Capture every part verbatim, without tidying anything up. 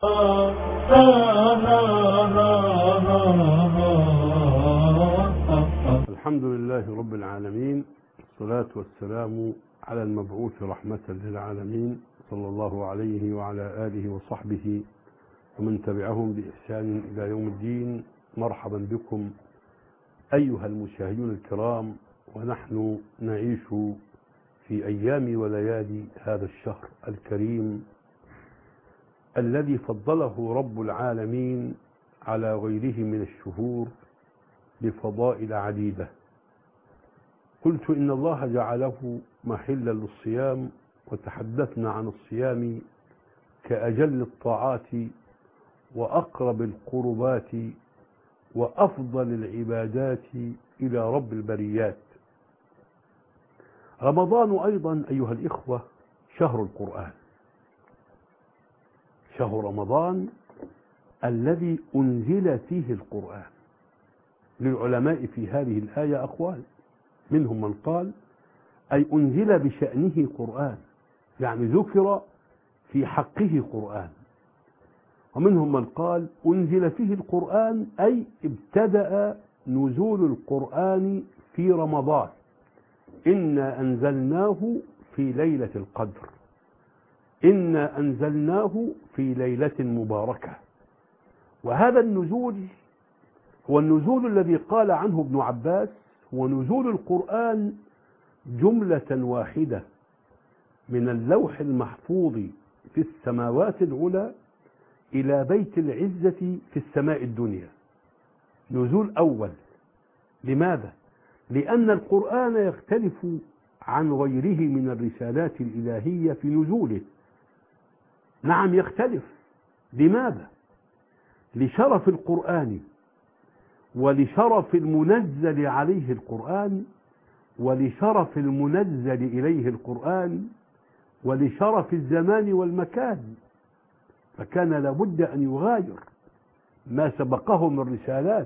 الحمد لله رب العالمين، والصلاة والسلام على المبعوث رحمة للعالمين صلى الله عليه وعلى آله وصحبه ومن تبعهم بإحسان إلى يوم الدين. مرحبا بكم أيها المشاهدون الكرام، ونحن نعيش في أيام وليالي هذا الشهر الكريم الذي فضله رب العالمين على غيره من الشهور بفضائل عديدة. قلت إن الله جعله محلا للصيام، وتحدثنا عن الصيام كأجل الطاعات وأقرب القربات وأفضل العبادات إلى رب البريات. رمضان أيضا أيها الإخوة شهر القرآن، شهر رمضان الذي أنزل فيه القرآن. للعلماء في هذه الآية أقوال، منهم من قال أي أنزل بشأنه قرآن، يعني ذكر في حقه قرآن، ومنهم من قال أنزل فيه القرآن أي ابتدأ نزول القرآن في رمضان، إنا أنزلناه في ليلة القدر، إنا أنزلناه في ليلة مباركة. وهذا النزول هو النزول الذي قال عنه ابن عباس هو نزول القرآن جملة واحدة من اللوح المحفوظ في السماوات العلى إلى بيت العزة في السماء الدنيا. نزول أول. لماذا؟ لأن القرآن يختلف عن غيره من الرسالات الإلهية في نزوله. نعم يختلف. لماذا؟ لشرف القرآن، ولشرف المنزل عليه القرآن، ولشرف المنزل إليه القرآن، ولشرف الزمان والمكان، فكان لابد أن يغاير ما سبقه من رسالات،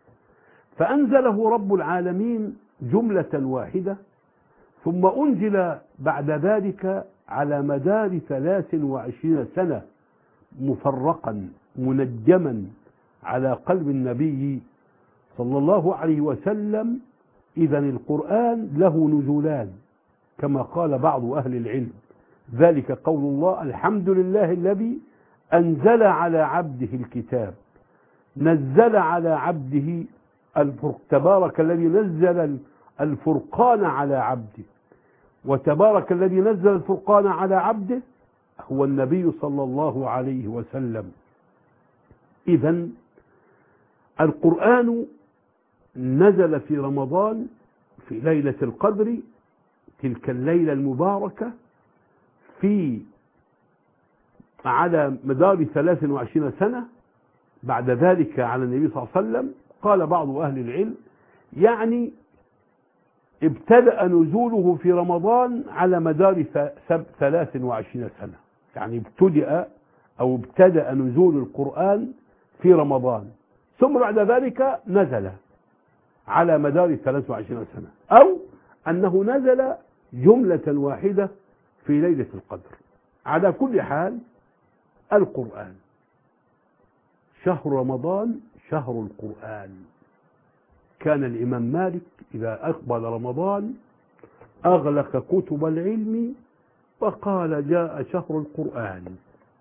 فأنزله رب العالمين جملة واحدة، ثم أنزل بعد ذلك على مدار ثلاث وعشرين سنة مفرقا منجما على قلب النبي صلى الله عليه وسلم. إذن القرآن له نزولان كما قال بعض أهل العلم، ذلك قول الله الحمد لله الذي أنزل على عبده الكتاب، نزل على عبده الفرق، تبارك الذي نزل الفرقان على عبده، وتبارك الذي نزل الفرقان على عبده هو النبي صلى الله عليه وسلم. إذن القرآن نزل في رمضان في ليلة القدر، تلك الليلة المباركة، في على مدار ثلاث وعشرين سنة. بعد ذلك على النبي صلى الله عليه وسلم قال بعض أهل العلم يعني ابتدأ نزوله في رمضان على مدار ثلاث وعشرين سنة، يعني ابتدأ أو ابتدأ نزول القرآن في رمضان، ثم بعد ذلك نزل على مدار ثلاث وعشرين سنة، أو أنه نزل جملة واحدة في ليلة القدر. على كل حال القرآن شهر رمضان شهر القرآن. كان الإمام مالك إذا أقبل رمضان أغلق كتب العلم وقال جاء شهر القرآن،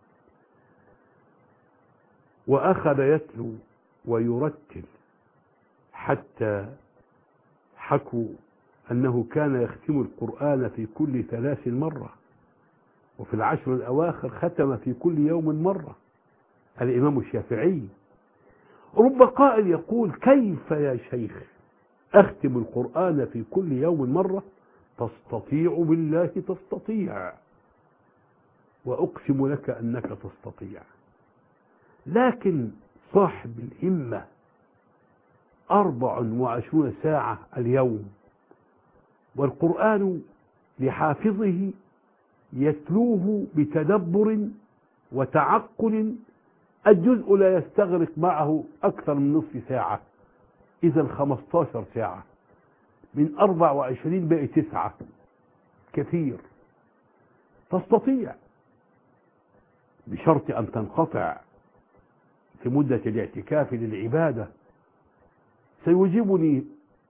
وأخذ يتلو ويرتل، حتى حكوا أنه كان يختم القرآن في كل ثلاث مرة، وفي العشر الأواخر ختم في كل يوم مرة. الإمام الشافعي. رب قائل يقول كيف يا شيخ أختم القرآن في كل يوم مرة؟ تستطيع بالله تستطيع، وأقسم لك أنك تستطيع، لكن صاحب الهمة أربع وعشرون ساعة اليوم، والقرآن لحافظه يتلوه بتدبر وتعقل، الجزء لا يستغرق معه أكثر من نصف ساعة، إذا خمستاشر ساعة من أربع وعشرين بقي تسعة، كثير. تستطيع بشرط أن تنقطع في مدة الاعتكاف للعبادة. سيجيبني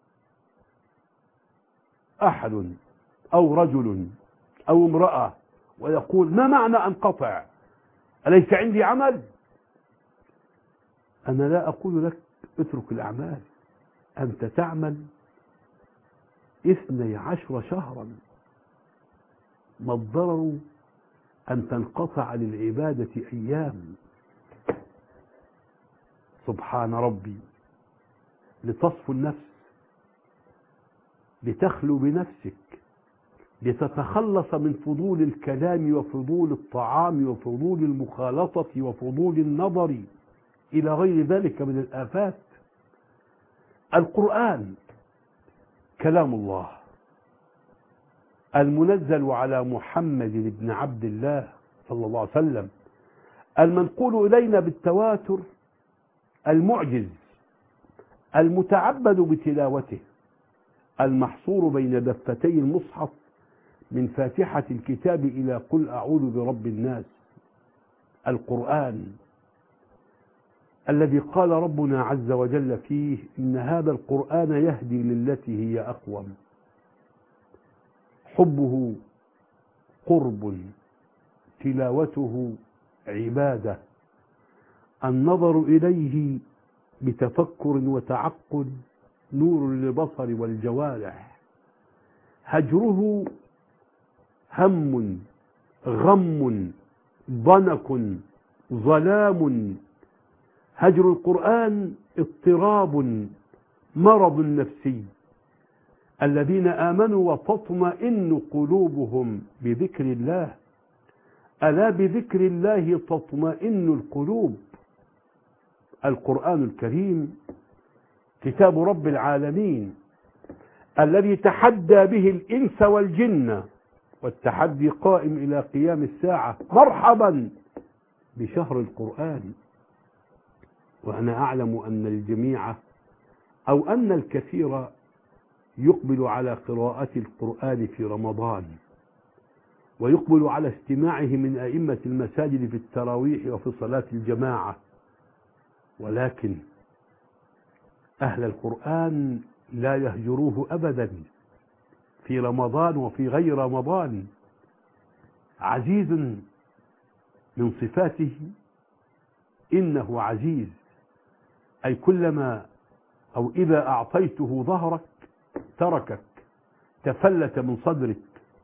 أحد أو رجل أو امرأة ويقول: ما معنى أنقطع؟ أليس عندي عمل؟ أنا لا أقول لك اترك الأعمال، أنت تعمل اثني عشر شهرا، ما الضرر أن تنقطع للعبادة أيام؟ سبحان ربي. لتصفو النفس، لتخلو بنفسك، لتتخلص من فضول الكلام وفضول الطعام وفضول المخالطة وفضول النظر إلى غير ذلك من الآفات. القرآن كلام الله المنزل على محمد بن عبد الله صلى الله عليه وسلم، المنقول إلينا بالتواتر، المعجز، المتعبد بتلاوته، المحصور بين دفتي المصحف من فاتحة الكتاب إلى قل أعوذ برب الناس. القرآن الذي قال ربنا عز وجل فيه: إن هذا القرآن يهدي للتي هي أقوم. حبه قرب، تلاوته عبادة، النظر إليه بتفكر وتعقل نور للبصر والجوارح. هجره هم، غم، ضنك، ظلام. هجر القرآن اضطراب، مرض نفسي. الذين آمنوا وتطمئن قلوبهم بذكر الله، ألا بذكر الله تطمئن القلوب. القرآن الكريم كتاب رب العالمين الذي تحدى به الإنس والجن، والتحدي قائم إلى قيام الساعة. مرحبا بشهر القرآن. وأنا أعلم أن الجميع أو أن الكثير يقبل على قراءة القرآن في رمضان، ويقبل على استماعه من أئمة المساجد في التراويح وفي صلاة الجماعة، ولكن أهل القرآن لا يهجروه أبدا في رمضان وفي غير رمضان. عزيز من صفاته إنه عزيز، أي كلما أو إذا أعطيته ظهرك تركك، تفلت من صدرك.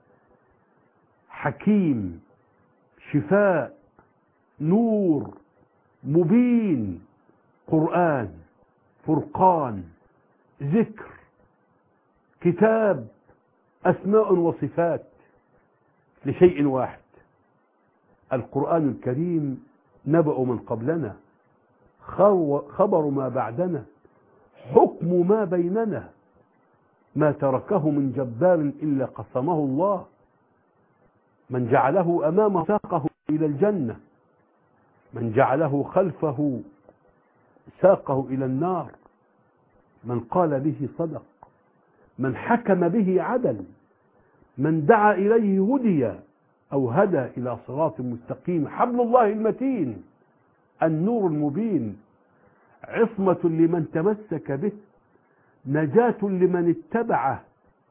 حكيم، شفاء، نور، مبين. قرآن، فرقان، ذكر، كتاب، أسماء وصفات لشيء واحد. القرآن الكريم نبأ من قبلنا، خبر ما بعدنا، حكم ما بيننا. ما تركه من جبار إلا قسمه الله. من جعله أمامه ساقه إلى الجنة، من جعله خلفه ساقه إلى النار. من قال به صدق، من حكم به عدل، من دعا إليه هدي أو هدى إلى صراط مستقيم. حبل الله المتين، النور المبين، عصمة لمن تمسك به، نجاة لمن اتبعه.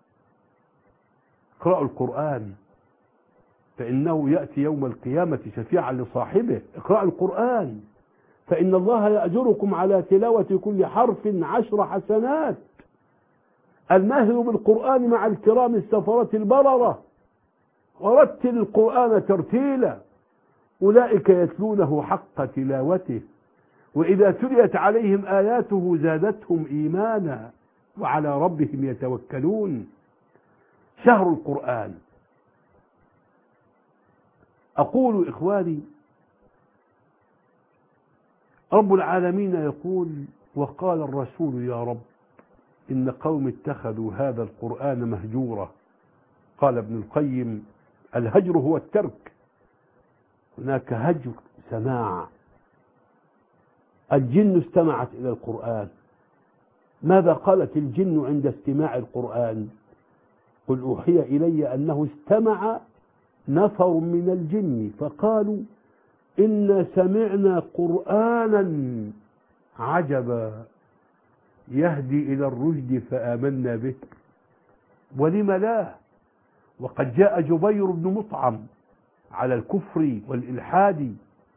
اقرأوا القرآن فإنه يأتي يوم القيامة شفيعا لصاحبه. اقرأوا القرآن فإن الله يأجركم على تلاوة كل حرف عشر حسنات. الماهر بالقرآن مع الكرام السفرة البررة. ورتل القرآن ترتيلا، أولئك يتلونه حق تلاوته، وإذا تليت عليهم آياته زادتهم إيمانا وعلى ربهم يتوكلون. شهر القرآن. أقول إخواني، رب العالمين يقول: وقال الرسول يا رب إن قوم اتخذوا هذا القرآن مهجورا. قال ابن القيم: الهجر هو الترك. هناك هجر سماع. الجن استمعت إلى القرآن. ماذا قالت الجن عند استماع القرآن؟ قل أوحي إلي أنه استمع نفر من الجن فقالوا إن سمعنا قرآنا عجبا يهدي إلى الرشد فآمنا به. ولم لا؟ وقد جاء جبير بن مطعم على الكفر والإلحاد،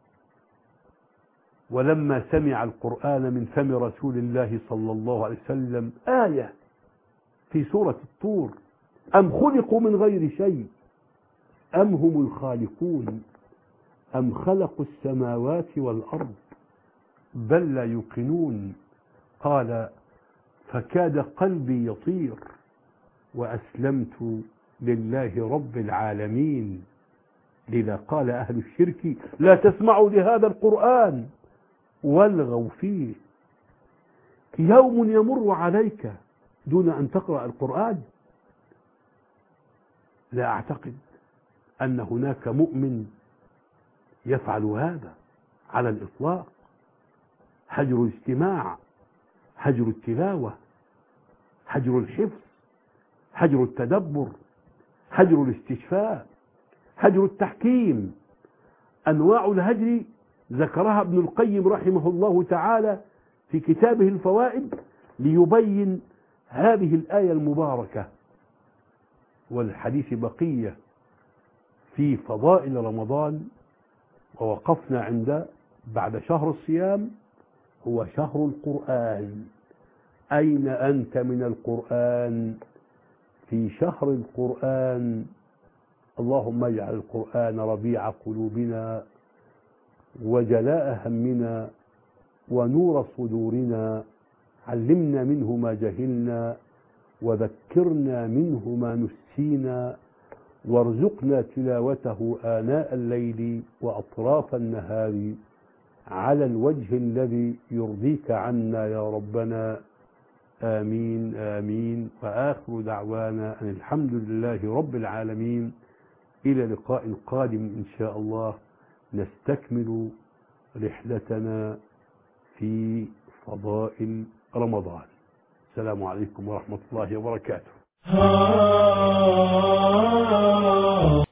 ولما سمع القرآن من فم رسول الله صلى الله عليه وسلم آية في سورة الطور: أم خلقوا من غير شيء أم هم الخالقون أم خلقوا السماوات والأرض بل لا يوقنون. قال: فكاد قلبي يطير وأسلمت لله رب العالمين. لذا قال أهل الشرك: لا تسمعوا لهذا القرآن والغوا فيه. يوم يمر عليك دون أن تقرأ القرآن؟ لا أعتقد أن هناك مؤمن يفعل هذا على الإطلاق. هجر الاستماع، هجر التلاوة، هجر الحفظ، هجر التدبر، هجر الاستشفاء، هجر التحكيم. أنواع الهجر ذكرها ابن القيم رحمه الله تعالى في كتابه الفوائد ليبين هذه الآية المباركة. والحديث بقية في فضائل رمضان، ووقفنا عند بعد شهر الصيام هو شهر القرآن. أين أنت من القرآن في شهر القرآن؟ اللهم اجعل القرآن ربيع قلوبنا وجلاء همنا ونور صدورنا. علمنا منه ما جهلنا وذكرنا منه ما نسينا، وارزقنا تلاوته آناء الليل وأطراف النهار على الوجه الذي يرضيك عنا يا ربنا. آمين آمين. وآخر دعوانا أن الحمد لله رب العالمين. إلى لقاء قادم إن شاء الله نستكمل رحلتنا في فضائل رمضان. السلام عليكم ورحمة الله وبركاته.